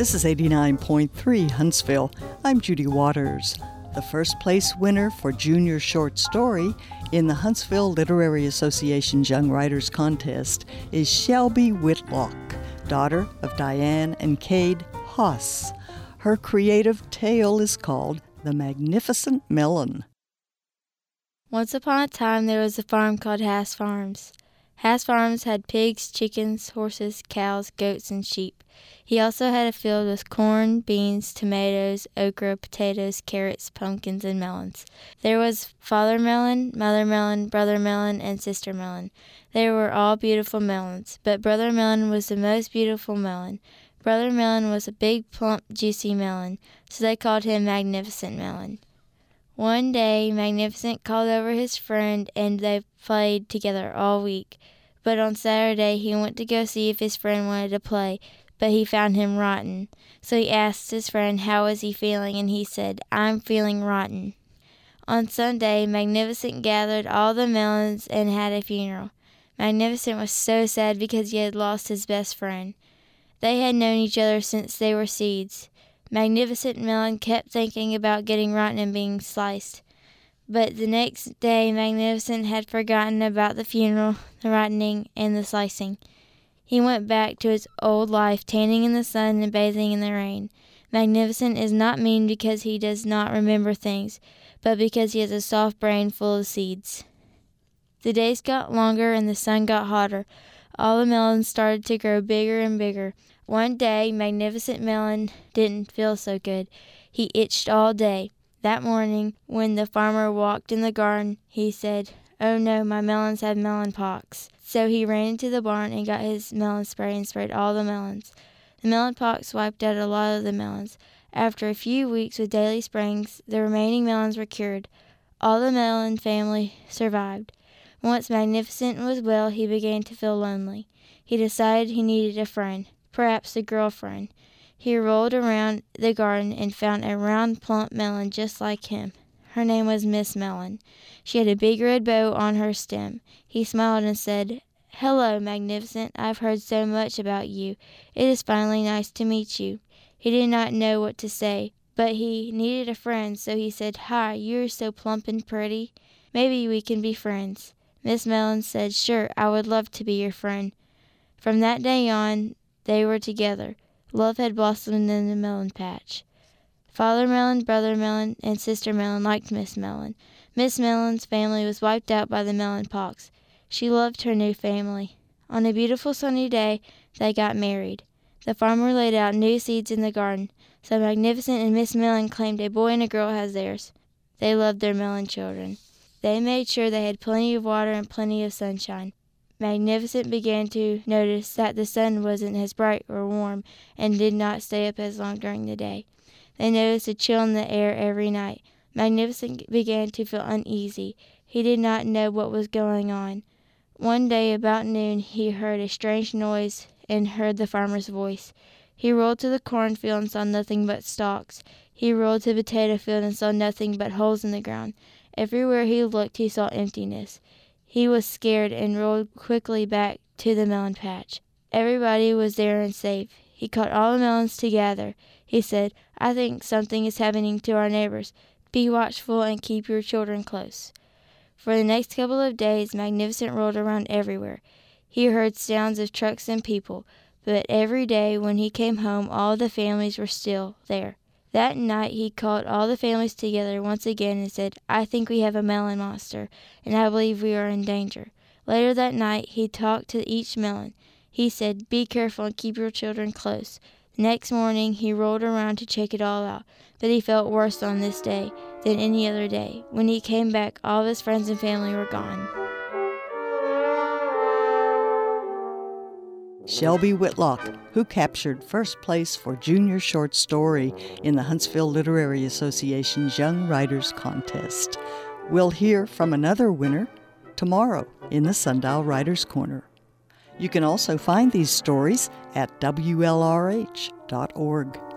This is 89.3 Huntsville. I'm Judy Waters. The first place winner for Junior Short Story in the Huntsville Literary Association's Young Writers Contest is Shelby Whitlock, daughter of Diane and Cade Haas. Her creative tale is called The Magnificent Melon. Once upon a time, there was a farm called Haas Farms. Haas Farms had pigs, chickens, horses, cows, goats, and sheep. He also had a field with corn, beans, tomatoes, okra, potatoes, carrots, pumpkins, and melons. There was Father Melon, Mother Melon, Brother Melon, and Sister Melon. They were all beautiful melons, but Brother Melon was the most beautiful melon. Brother Melon was a big, plump, juicy melon, so they called him Magnificent Melon. One day, Magnificent called over his friend, and they played together all week. But on Saturday, he went to go see if his friend wanted to play, but he found him rotten. So he asked his friend how was he feeling, and he said, "I'm feeling rotten." On Sunday, Magnificent gathered all the melons and had a funeral. Magnificent was so sad because he had lost his best friend. They had known each other since they were seeds. Magnificent Melon kept thinking about getting rotten and being sliced. But the next day, Magnificent had forgotten about the funeral, the rotting, and the slicing. He went back to his old life, tanning in the sun and bathing in the rain. Magnificent is not mean because he does not remember things, but because he has a soft brain full of seeds. The days got longer and the sun got hotter. All the melons started to grow bigger and bigger. One day, Magnificent Melon didn't feel so good. He itched all day. That morning, when the farmer walked in the garden, he said, "Oh no, my melons have melon pox." So he ran into the barn and got his melon spray and sprayed all the melons. The melon pox wiped out a lot of the melons. After a few weeks with daily sprayings, the remaining melons were cured. All the melon family survived. Once Magnificent was well, he began to feel lonely. He decided he needed a friend, perhaps a girlfriend. He rolled around the garden and found a round, plump melon just like him. Her name was Miss Melon. She had a big red bow on her stem. He smiled and said, "Hello, Magnificent. I've heard so much about you. It is finally nice to meet you." He did not know what to say, but he needed a friend, so he said, "Hi, you're so plump and pretty. Maybe we can be friends." Miss Melon said, "Sure, I would love to be your friend." From that day on, they were together. Love had blossomed in the melon patch. Father Melon, Brother Melon, and Sister Melon liked Miss Melon. Miss Melon's family was wiped out by the melon pox. She loved her new family. On a beautiful sunny day, they got married. The farmer laid out new seeds in the garden, so Magnificent and Miss Melon claimed a boy and a girl as theirs. They loved their melon children. They made sure they had plenty of water and plenty of sunshine. Magnificent began to notice that the sun wasn't as bright or warm and did not stay up as long during the day. They noticed a chill in the air every night. Magnificent began to feel uneasy. He did not know what was going on. One day about noon he heard a strange noise and heard the farmer's voice. He rolled to the cornfield and saw nothing but stalks. He rolled to the potato field and saw nothing but holes in the ground. Everywhere he looked he saw emptiness. He was scared and rolled quickly back to the melon patch. Everybody was there and safe. He caught all the melons together. He said, "I think something is happening to our neighbors. Be watchful and keep your children close." For the next couple of days, Magnificent rolled around everywhere. He heard sounds of trucks and people, but every day when he came home, all the families were still there. That night he called all the families together once again and said, "I think we have a melon monster, and I believe we are in danger." Later that night he talked to each melon. He said, "Be careful and keep your children close." The next morning he rolled around to check it all out, but he felt worse on this day than any other day. When he came back, all of his friends and family were gone. Shelby Whitlock, who captured first place for Junior Short Story in the Huntsville Literary Association's Young Writers Contest. We'll hear from another winner tomorrow in the Sundial Writers Corner. You can also find these stories at WLRH.org.